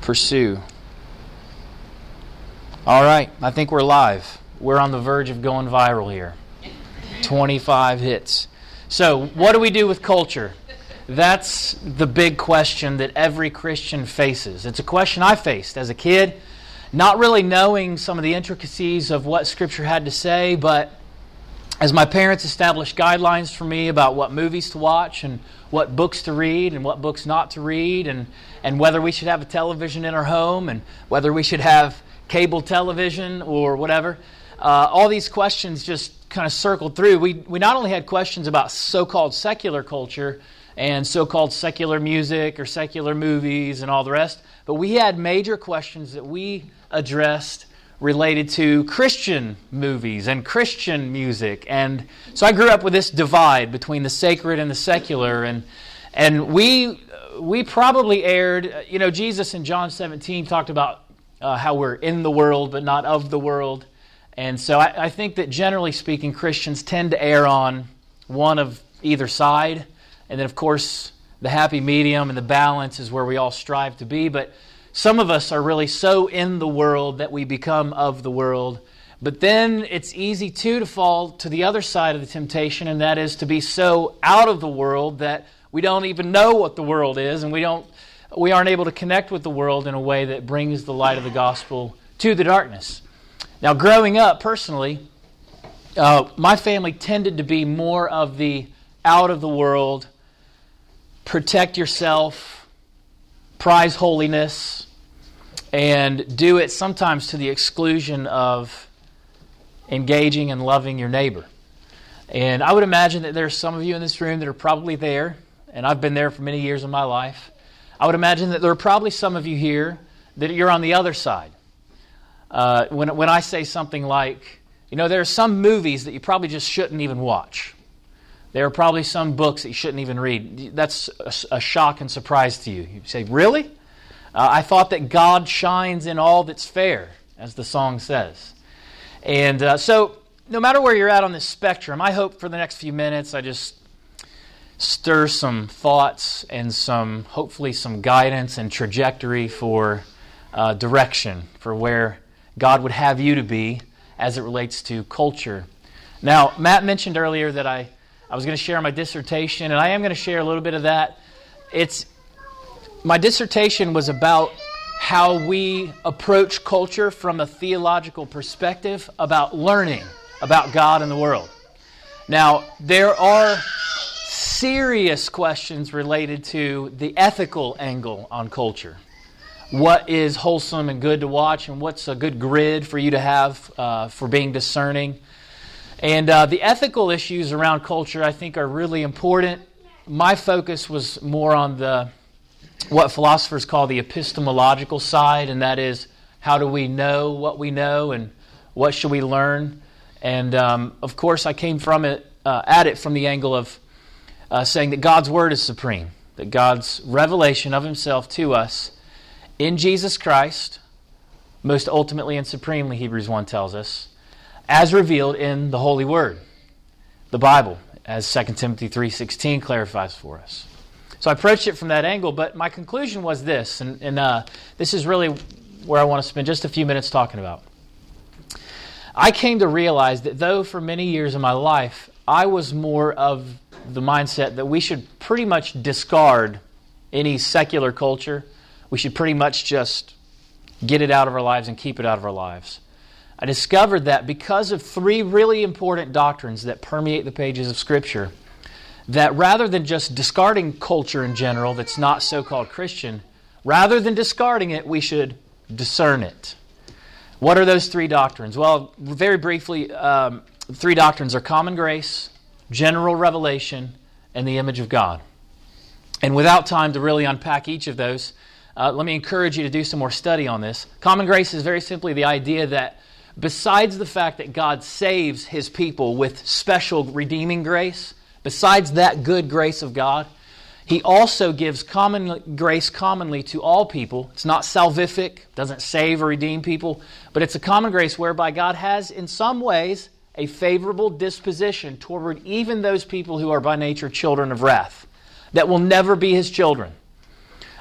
Pursue. All right, I think we're live. We're on the verge of going viral here. 25 hits. So, what do we do with culture? That's the big question that every Christian faces. It's a question I faced as a kid, not really knowing some of the intricacies of what Scripture had to say, but as my parents established guidelines for me about what movies to watch and what books to read and what books not to read, and whether we should have a television in our home and whether we should have cable television or whatever, all these questions just kind of circled through. We not only had questions about so-called secular culture and so-called secular music or secular movies and all the rest, but we had major questions that we addressed related to Christian movies and Christian music. And so I grew up with this divide between the sacred and the secular, and we probably erred. You know, Jesus in John 17 talked about how we're in the world but not of the world. And so I think that generally speaking, Christians tend to err on one of either side. And then, of course, the happy medium and the balance is where we all strive to be. But some of us are really so in the world that we become of the world. But then it's easy, too, to fall to the other side of the temptation, and that is to be so out of the world that we don't even know what the world is, and we aren't able to connect with the world in a way that brings the light of the gospel to the darkness. Now, growing up, personally, my family tended to be more of the out of the world, protect yourself, prize holiness, and do it sometimes to the exclusion of engaging and loving your neighbor. And I would imagine that there's some of you in this room that are probably there, and I've been there for many years of my life. I would imagine that there are probably some of you here that you're on the other side. When I say something like, you know, there are some movies that you probably just shouldn't even watch. There are probably some books that you shouldn't even read. That's a shock and surprise to you. You say, really? I thought that God shines in all that's fair, as the song says. And so, no matter where you're at on this spectrum, I hope for the next few minutes I just stir some thoughts and hopefully some guidance and trajectory for direction for where God would have you to be as it relates to culture. Now, Matt mentioned earlier that I was going to share my dissertation, and I am going to share a little bit of that. My dissertation was about how we approach culture from a theological perspective about learning about God and the world. Now, there are serious questions related to the ethical angle on culture. What is wholesome and good to watch, and what's a good grid for you to have for being discerning. And the ethical issues around culture, I think, are really important. My focus was more on what philosophers call the epistemological side, and that is, how do we know what we know, and what should we learn? And of course, I came at it from the angle of saying that God's Word is supreme, that God's revelation of Himself to us in Jesus Christ, most ultimately and supremely, Hebrews 1 tells us, as revealed in the Holy Word, the Bible, as 2 Timothy 3:16 clarifies for us. So I approached it from that angle, but my conclusion was this, and this is really where I want to spend just a few minutes talking about. I came to realize that though for many years of my life, I was more of the mindset that we should pretty much discard any secular culture. We should pretty much just get it out of our lives and keep it out of our lives. I discovered that because of three really important doctrines that permeate the pages of Scripture, that rather than just discarding culture in general that's not so-called Christian, rather than discarding it, we should discern it. What are those three doctrines? Well, very briefly, three doctrines are common grace, general revelation, and the image of God. And without time to really unpack each of those, let me encourage you to do some more study on this. Common grace is very simply the idea that besides the fact that God saves His people with special redeeming grace, besides that good grace of God, He also gives common grace commonly to all people. It's not salvific, doesn't save or redeem people, but it's a common grace whereby God has, in some ways, a favorable disposition toward even those people who are by nature children of wrath, that will never be His children.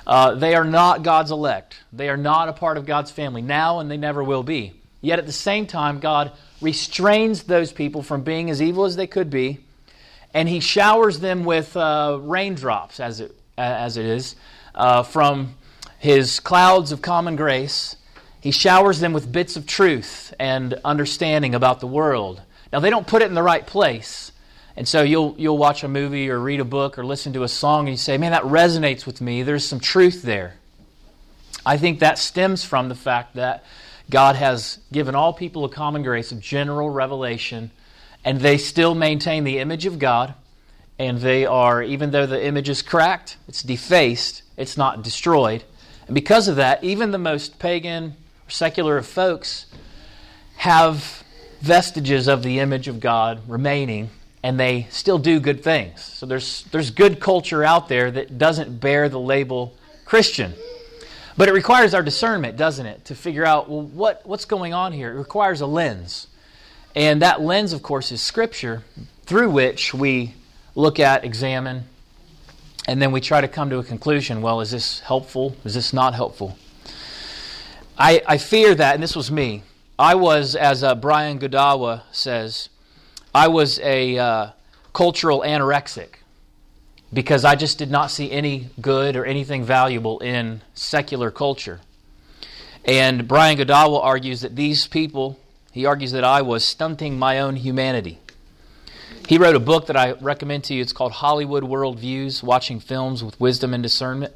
They are not God's elect. They are not a part of God's family now, and they never will be. Yet at the same time, God restrains those people from being as evil as they could be, and He showers them with raindrops, as it is, from His clouds of common grace. He showers them with bits of truth and understanding about the world. Now, they don't put it in the right place. And so you'll watch a movie or read a book or listen to a song and you say, man, that resonates with me. There's some truth there. I think that stems from the fact that God has given all people a common grace of general revelation, and they still maintain the image of God. And they are, even though the image is cracked, it's defaced, it's not destroyed. And because of that, even the most pagan or secular of folks have vestiges of the image of God remaining, and they still do good things. So there's good culture out there that doesn't bear the label Christian. But it requires our discernment, doesn't it, to figure out, well, what's going on here? It requires a lens. And that lens, of course, is Scripture, through which we look at, examine, and then we try to come to a conclusion. Well, is this helpful? Is this not helpful? I fear that, and this was me. I was, as Brian Godawa says, I was a cultural anorexic because I just did not see any good or anything valuable in secular culture. And Brian Godawa argues that these people, he argues that I was stunting my own humanity. He wrote a book that I recommend to you. It's called Hollywood Worldviews, Watching Films with Wisdom and Discernment.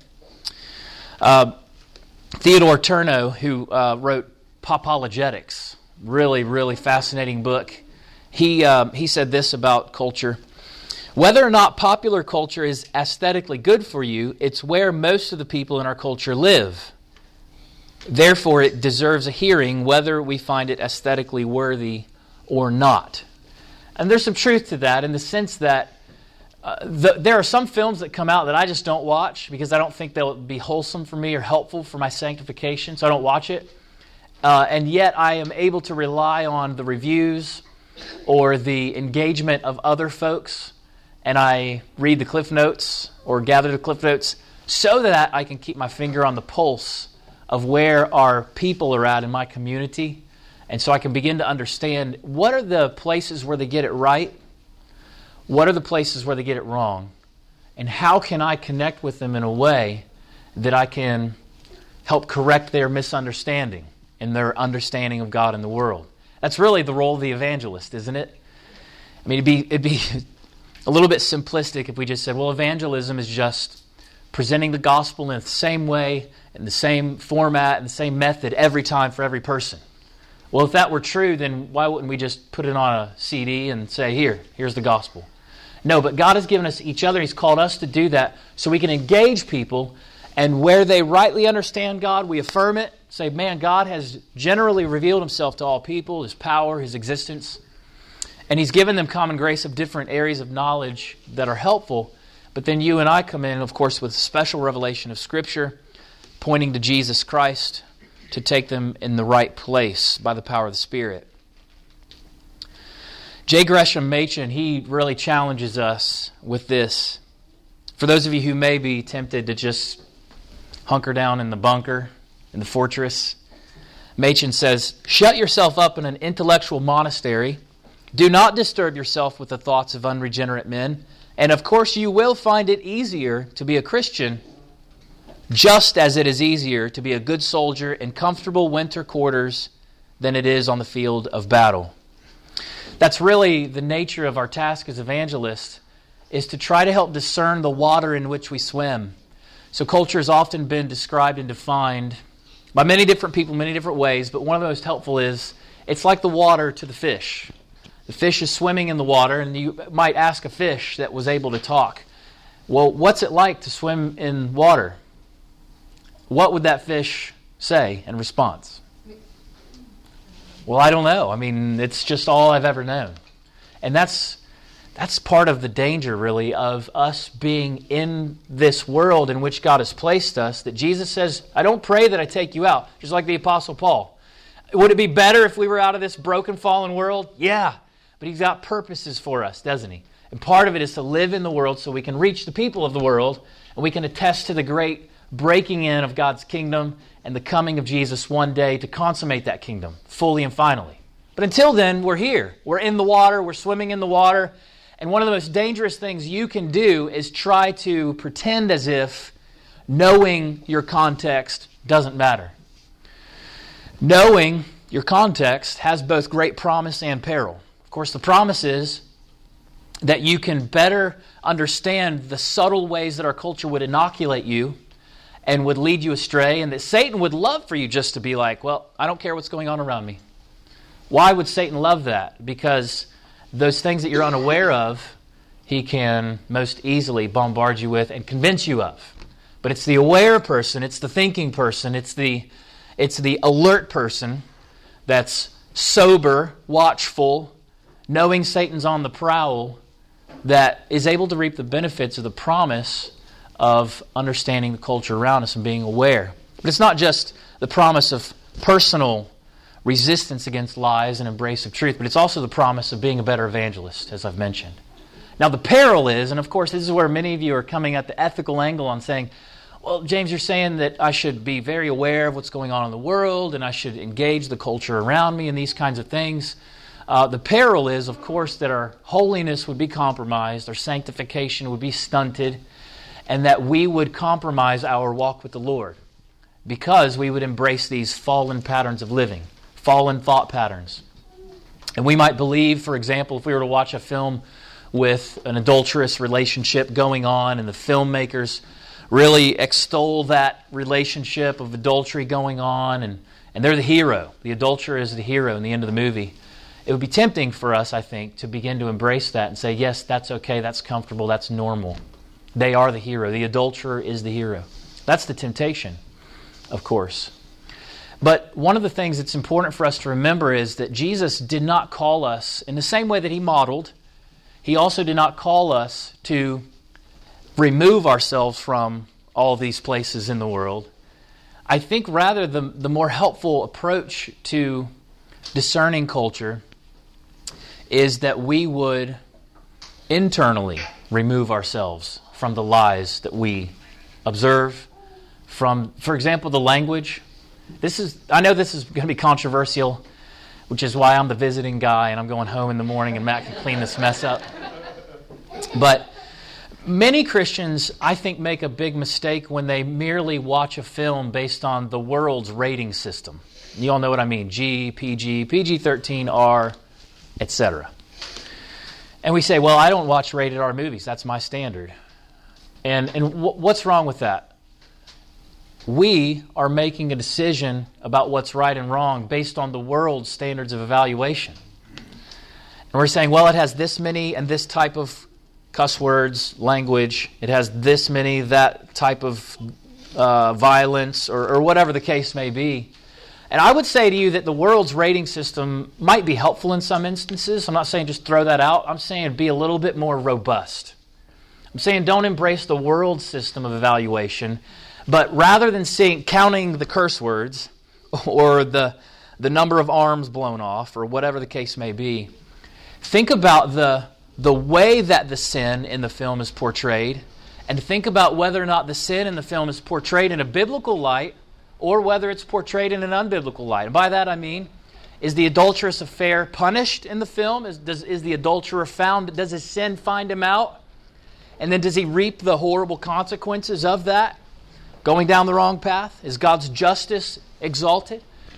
Theodore Turno, who wrote Popologetics, really, really fascinating book. He said this about culture. Whether or not popular culture is aesthetically good for you, it's where most of the people in our culture live. Therefore, it deserves a hearing whether we find it aesthetically worthy or not. And there's some truth to that in the sense that there are some films that come out that I just don't watch because I don't think they'll be wholesome for me or helpful for my sanctification, so I don't watch it. And yet I am able to rely on the reviews or the engagement of other folks, and I read the Cliff Notes or gather the Cliff Notes so that I can keep my finger on the pulse of where our people are at in my community, and so I can begin to understand what are the places where they get it right, what are the places where they get it wrong, and how can I connect with them in a way that I can help correct their misunderstanding and their understanding of God and the world. That's really the role of the evangelist, isn't it? I mean, it'd be a little bit simplistic if we just said, well, evangelism is just presenting the gospel in the same way, in the same format, and the same method every time for every person. Well, if that were true, then why wouldn't we just put it on a CD and say, here's the gospel? No, but God has given us each other. He's called us to do that so we can engage people, and where they rightly understand God, we affirm it. Say, man, God has generally revealed Himself to all people, His power, His existence. And He's given them common grace of different areas of knowledge that are helpful. But then you and I come in, of course, with special revelation of Scripture, pointing to Jesus Christ to take them in the right place by the power of the Spirit. J. Gresham Machen, he really challenges us with this. For those of you who may be tempted to just hunker down in the bunker, in the fortress, Machen says, shut yourself up in an intellectual monastery. Do not disturb yourself with the thoughts of unregenerate men. And of course you will find it easier to be a Christian, just as it is easier to be a good soldier in comfortable winter quarters than it is on the field of battle. That's really the nature of our task as evangelists, is to try to help discern the water in which we swim. So culture has often been described and defined by many different people, many different ways, but one of the most helpful is, it's like the water to the fish. The fish is swimming in the water, and you might ask a fish that was able to talk, well, what's it like to swim in water? What would that fish say in response? Well, I don't know. I mean, it's just all I've ever known. And that's part of the danger, really, of us being in this world in which God has placed us, that Jesus says, I don't pray that I take you out, just like the Apostle Paul. Would it be better if we were out of this broken, fallen world? Yeah. But He's got purposes for us, doesn't He? And part of it is to live in the world so we can reach the people of the world, and we can attest to the great breaking in of God's kingdom and the coming of Jesus one day to consummate that kingdom fully and finally. But until then, we're here. We're in the water. We're swimming in the water. And one of the most dangerous things you can do is try to pretend as if knowing your context doesn't matter. Knowing your context has both great promise and peril. Of course, the promise is that you can better understand the subtle ways that our culture would inoculate you and would lead you astray, and that Satan would love for you just to be like, well, I don't care what's going on around me. Why would Satan love that? Because those things that you're unaware of, he can most easily bombard you with and convince you of. But it's the aware person, it's the thinking person, it's the alert person that's sober, watchful, knowing Satan's on the prowl, that is able to reap the benefits of the promise of understanding the culture around us and being aware. But it's not just the promise of personal resistance against lies and embrace of truth, but it's also the promise of being a better evangelist, as I've mentioned. Now the peril is, and of course this is where many of you are coming at the ethical angle on saying, well, James, you're saying that I should be very aware of what's going on in the world and I should engage the culture around me and these kinds of things. The peril is, of course, that our holiness would be compromised, our sanctification would be stunted, and that we would compromise our walk with the Lord because we would embrace these fallen patterns of living, fallen thought patterns. And we might believe, for example, if we were to watch a film with an adulterous relationship going on and the filmmakers really extol that relationship of adultery going on and they're the hero. The adulterer is the hero in the end of the movie. It would be tempting for us, I think, to begin to embrace that and say, yes, that's okay, that's comfortable, that's normal. They are the hero. The adulterer is the hero. That's the temptation, of course. But one of the things that's important for us to remember is that Jesus did not call us, in the same way that He modeled, He also did not call us to remove ourselves from all these places in the world. I think rather the more helpful approach to discerning culture is that we would internally remove ourselves from the lies that we observe from, for example, the language. I know this is going to be controversial, which is why I'm the visiting guy and I'm going home in the morning and Matt can clean this mess up. But many Christians, I think, make a big mistake when they merely watch a film based on the world's rating system. You all know what I mean. G, PG, PG-13, R, etc. And we say, well, I don't watch rated R movies. That's my standard. And what's wrong with that? We are making a decision about what's right and wrong based on the world's standards of evaluation. And we're saying, well, it has this many and this type of cuss words, language. It has this many, that type of violence, or whatever the case may be. And I would say to you that the world's rating system might be helpful in some instances. I'm not saying just throw that out. I'm saying be a little bit more robust. I'm saying don't embrace the world system of evaluation, but rather than counting the curse words or the number of arms blown off or whatever the case may be, think about the way that the sin in the film is portrayed, and think about whether or not the sin in the film is portrayed in a biblical light or whether it's portrayed in an unbiblical light. And by that I mean, is the adulterous affair punished in the film? Is the adulterer found? Does his sin find him out? And then does he reap the horrible consequences of that? Going down the wrong path? Is God's justice exalted?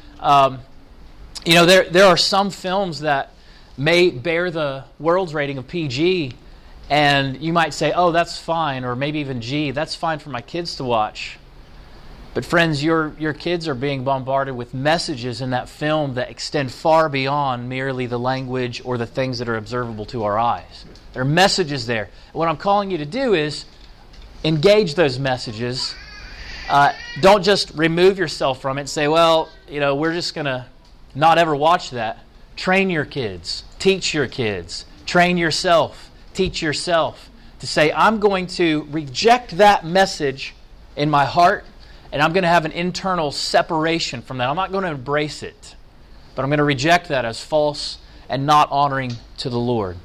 There are some films that may bear the world's rating of PG, and you might say, oh, that's fine, or maybe even G, that's fine for my kids to watch. But friends, your kids are being bombarded with messages in that film that extend far beyond merely the language or the things that are observable to our eyes. There are messages there. What I'm calling you to do is engage those messages. Don't just remove yourself from it and say, well, we're just going to not ever watch that. Train your kids. Teach your kids. Train yourself. Teach yourself to say, I'm going to reject that message in my heart, and I'm going to have an internal separation from that. I'm not going to embrace it, but I'm going to reject that as false and not honoring to the Lord.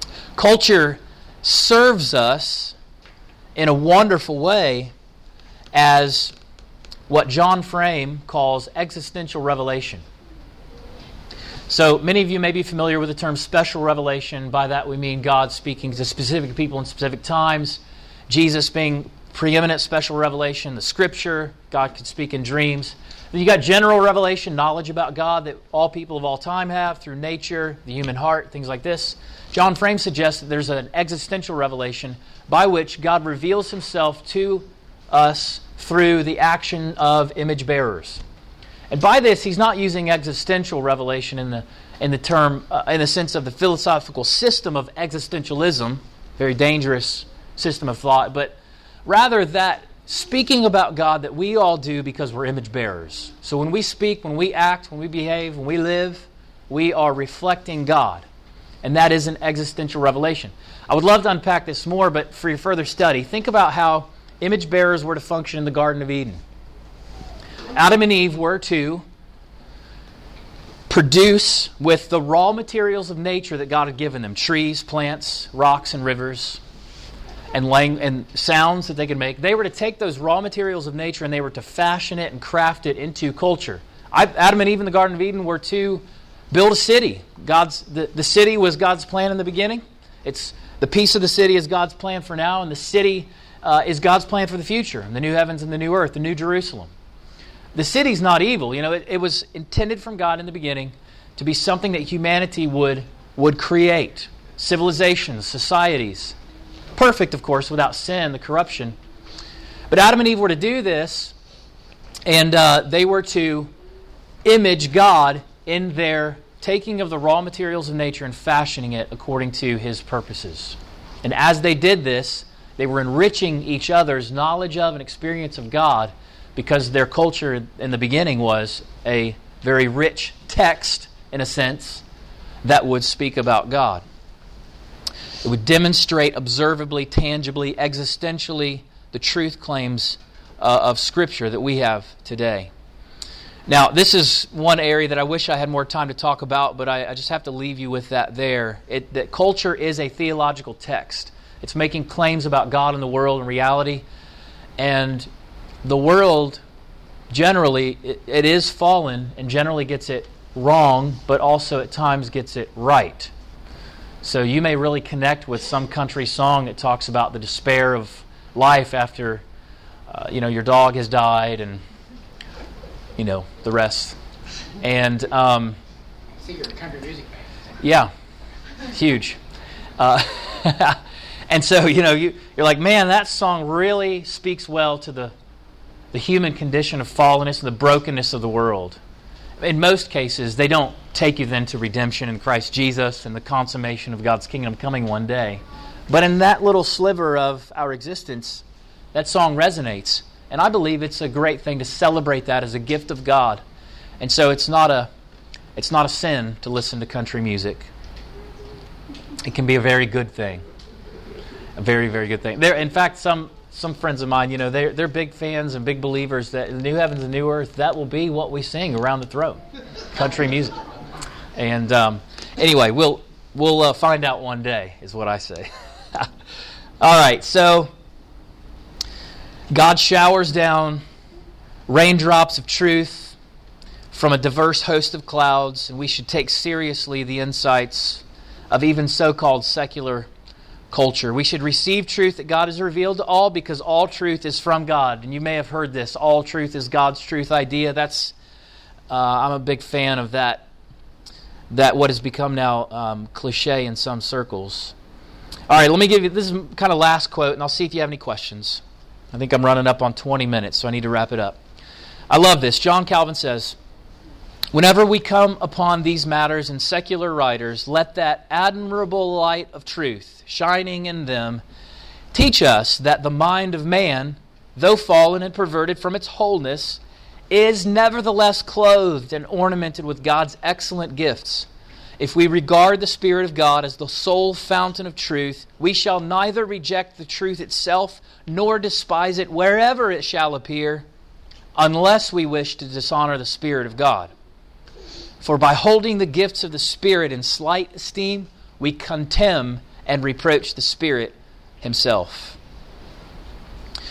Culture serves us in a wonderful way, as what John Frame calls existential revelation. So many of you may be familiar with the term special revelation. By that we mean God speaking to specific people in specific times, Jesus being preeminent special revelation, the Scripture, God could speak in dreams. Then you got general revelation, knowledge about God that all people of all time have through nature, the human heart, things like this. John Frame suggests that there's an existential revelation by which God reveals Himself to us through the action of image bearers. And by this, he's not using existential revelation in the term, in the sense of the philosophical system of existentialism, very dangerous system of thought, but rather that speaking about God that we all do because we're image bearers. So when we speak, when we act, when we behave, when we live, we are reflecting God. And that is an existential revelation. I would love to unpack this more, but for your further study, think about how image bearers were to function in the Garden of Eden. Adam and Eve were to produce with the raw materials of nature that God had given them, trees, plants, rocks, and rivers, and sounds that they could make. They were to take those raw materials of nature and they were to fashion it and craft it into culture. Adam and Eve in the Garden of Eden were to build a city. The city was God's plan in the beginning. The piece of the city is God's plan for now, and the city is God's plan for the future, and the new heavens and the new earth, the new Jerusalem. The city's not evil. It was intended from God in the beginning to be something that humanity would create. Civilizations, societies. Perfect, of course, without sin, the corruption. But Adam and Eve were to do this, and they were to image God in their taking of the raw materials of nature and fashioning it according to His purposes. And as they did this, they were enriching each other's knowledge of and experience of God, because their culture in the beginning was a very rich text, in a sense, that would speak about God. It would demonstrate observably, tangibly, existentially the truth claims of Scripture that we have today. Now, this is one area that I wish I had more time to talk about, but I just have to leave you with that there. That culture is a theological text. It's making claims about God and the world and reality. And the world, generally, it is fallen and generally gets it wrong, but also at times gets it right. So you may really connect with some country song that talks about the despair of life after, your dog has died and, the rest. And so you're a country music fan. Yeah, huge. And so, you're like, man, that song really speaks well to the human condition of fallenness and the brokenness of the world. In most cases, they don't take you then to redemption in Christ Jesus and the consummation of God's kingdom coming one day. But in that little sliver of our existence, that song resonates. And I believe it's a great thing to celebrate that as a gift of God. And so it's not a sin to listen to country music. It can be a very good thing. A very, very good thing. In fact, some friends of mine, they're big fans and big believers that the new heavens and new earth, that will be what we sing around the throne. Country music. And anyway, we'll find out one day, is what I say. All right, so God showers down raindrops of truth from a diverse host of clouds, and we should take seriously the insights of even so-called secular culture. We should receive truth that God has revealed to all, because all truth is from God. And you may have heard this, all truth is God's truth idea. I'm a big fan of that what has become now cliche in some circles. All right, let me give you, this is kind of last quote, and I'll see if you have any questions. I think I'm running up on 20 minutes, so I need to wrap it up. I love this. John Calvin says, "Whenever we come upon these matters in secular writers, let that admirable light of truth shining in them teach us that the mind of man, though fallen and perverted from its wholeness, is nevertheless clothed and ornamented with God's excellent gifts. If we regard the Spirit of God as the sole fountain of truth, we shall neither reject the truth itself nor despise it wherever it shall appear, unless we wish to dishonor the Spirit of God. For by holding the gifts of the Spirit in slight esteem, we contemn and reproach the Spirit Himself."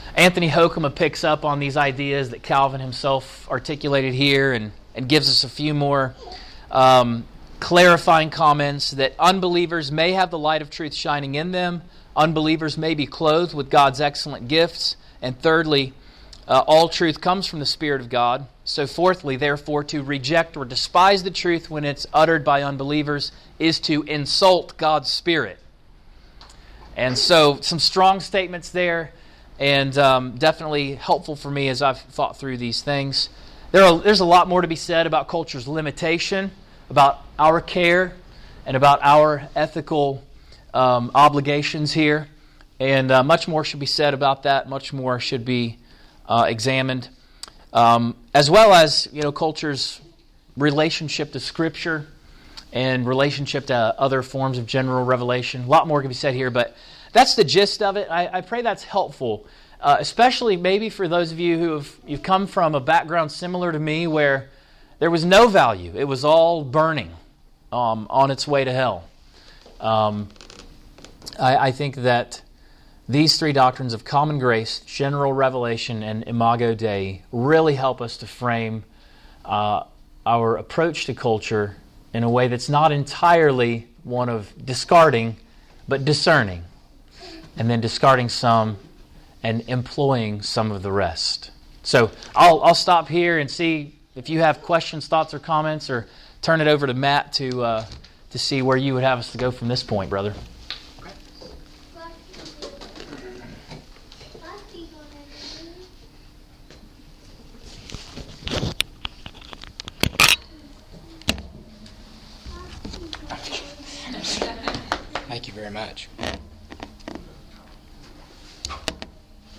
Anthony Hoekema picks up on these ideas that Calvin himself articulated here and gives us a few more clarifying comments that unbelievers may have the light of truth shining in them. Unbelievers may be clothed with God's excellent gifts. And thirdly, all truth comes from the Spirit of God. So fourthly, therefore, to reject or despise the truth when it's uttered by unbelievers is to insult God's Spirit. And so some strong statements there, and definitely helpful for me as I've thought through these things. There's a lot more to be said about culture's limitation, about our care, and about our ethical obligations here. And much more should be said about that. Much more should be examined. As well as, culture's relationship to Scripture and relationship to other forms of general revelation. A lot more can be said here, but that's the gist of it. I pray that's helpful, especially maybe for those of you you've come from a background similar to me where there was no value. It was all burning on its way to hell. I think that these three doctrines of common grace, general revelation, and imago Dei really help us to frame our approach to culture in a way that's not entirely one of discarding, but discerning, and then discarding some and employing some of the rest. So I'll stop here and see if you have questions, thoughts, or comments, or turn it over to Matt to see where you would have us to go from this point, brother. Thank you very much.